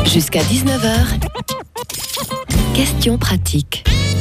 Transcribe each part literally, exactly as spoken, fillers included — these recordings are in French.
Jusqu'à dix-neuf heures, questions pratiques.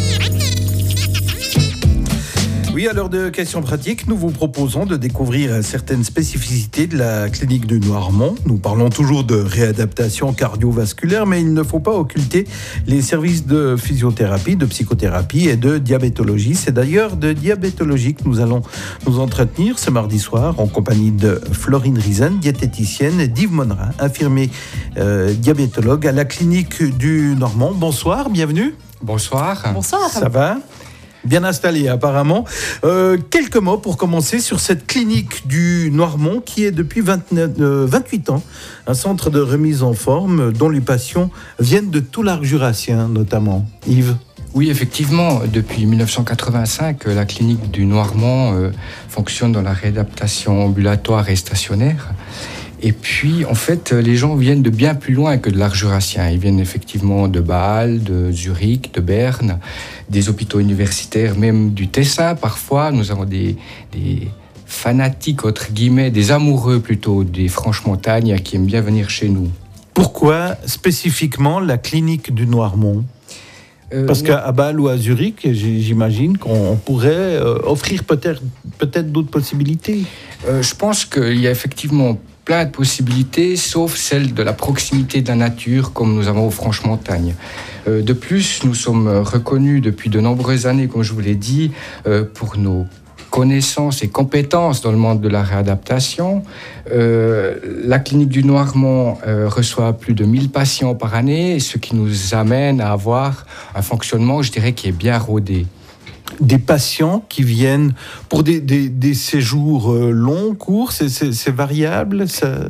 Oui, à l'heure de questions pratiques, nous vous proposons de découvrir certaines spécificités de la clinique du Noirmont. Nous parlons toujours de réadaptation cardiovasculaire, mais il ne faut pas occulter les services de physiothérapie, de psychothérapie et de diabétologie. C'est d'ailleurs de diabétologie que nous allons nous entretenir ce mardi soir en compagnie de Florine Riesen, diététicienne, et d'Yves Monnerin, infirmier euh, diabétologue à la clinique du Noirmont. Bonsoir, bienvenue. Bonsoir. Bonsoir. Ça va ? Bien installé apparemment. Euh, quelques mots pour commencer sur cette clinique du Noirmont qui est depuis vingt-neuf, euh, vingt-huit ans un centre de remise en forme dont les patients viennent de tout l'arc jurassien notamment. Yves ? Oui, effectivement, depuis dix-neuf cent quatre-vingt-cinq, la clinique du Noirmont euh, fonctionne dans la réadaptation ambulatoire et stationnaire. Et puis, en fait, les gens viennent de bien plus loin que de l'arc jurassien. Ils viennent effectivement de Bâle, de Zurich, de Berne, des hôpitaux universitaires, même du Tessin parfois. Nous avons des, des fanatiques, entre guillemets, des amoureux plutôt, des franches-montagnes qui aiment bien venir chez nous. Pourquoi spécifiquement la clinique du Noirmont ? euh, Parce qu'à Bâle ou à Zurich, j'imagine qu'on pourrait offrir peut-être, peut-être d'autres possibilités. Euh, je pense qu'il y a effectivement plein de possibilités, sauf celle de la proximité de la nature, comme nous avons aux Franches-Montagnes. Euh, de plus, nous sommes reconnus depuis de nombreuses années, comme je vous l'ai dit, euh, pour nos connaissances et compétences dans le monde de la réadaptation. Euh, la clinique du Noirmont euh, reçoit plus de mille patients par année, ce qui nous amène à avoir un fonctionnement, je dirais, qui est bien rodé. Des patients qui viennent pour des, des, des séjours longs, courts, c'est, c'est, c'est variable ça...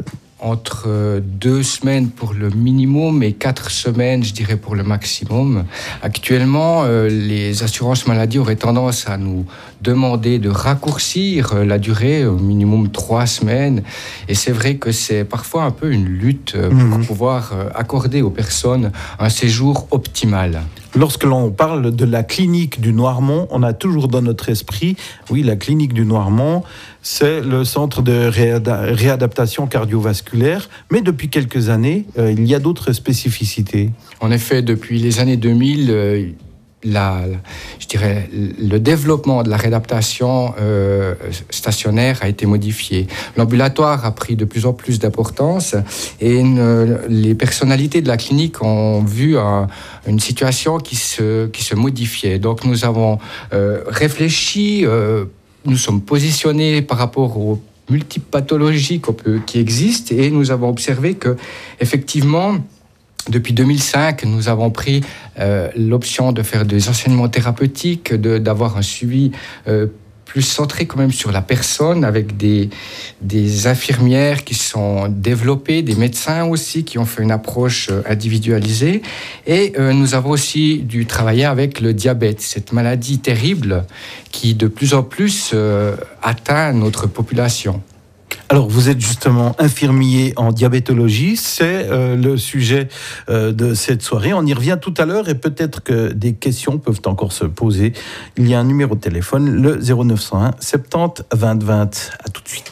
Entre deux semaines pour le minimum et quatre semaines, je dirais, pour le maximum. Actuellement, euh, les assurances maladie auraient tendance à nous demander de raccourcir la durée, au minimum trois semaines. Et c'est vrai que c'est parfois un peu une lutte pour mmh. pouvoir accorder aux personnes un séjour optimal. Lorsque l'on parle de la clinique du Noirmont, on a toujours dans notre esprit, oui, la clinique du Noirmont, c'est le centre de réada- réadaptation cardiovasculaire, mais depuis quelques années, euh, il y a d'autres spécificités. En effet, depuis les années deux mille, euh, La, je dirais, le développement de la réadaptation euh, stationnaire a été modifié. L'ambulatoire a pris de plus en plus d'importance et une, les personnalités de la clinique ont vu un, une situation qui se, qui se modifiait. Donc nous avons euh, réfléchi, euh, nous sommes positionnés par rapport aux multiples pathologies qu'on peut, qui existent et nous avons observé que, effectivement, depuis deux mille cinq, nous avons pris euh, l'option de faire des enseignements thérapeutiques, de, d'avoir un suivi euh, plus centré quand même sur la personne, avec des, des infirmières qui sont développées, des médecins aussi qui ont fait une approche individualisée. Et euh, nous avons aussi dû travailler avec le diabète, cette maladie terrible qui de plus en plus euh, atteint notre population. Alors, vous êtes justement infirmier en diabétologie, c'est euh, le sujet euh, de cette soirée. On y revient tout à l'heure et peut-être que des questions peuvent encore se poser. Il y a un numéro de téléphone, le zéro neuf cent un soixante-dix vingt vingt. À tout de suite.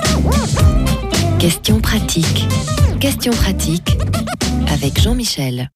Questions pratiques. Questions pratiques avec Jean-Michel.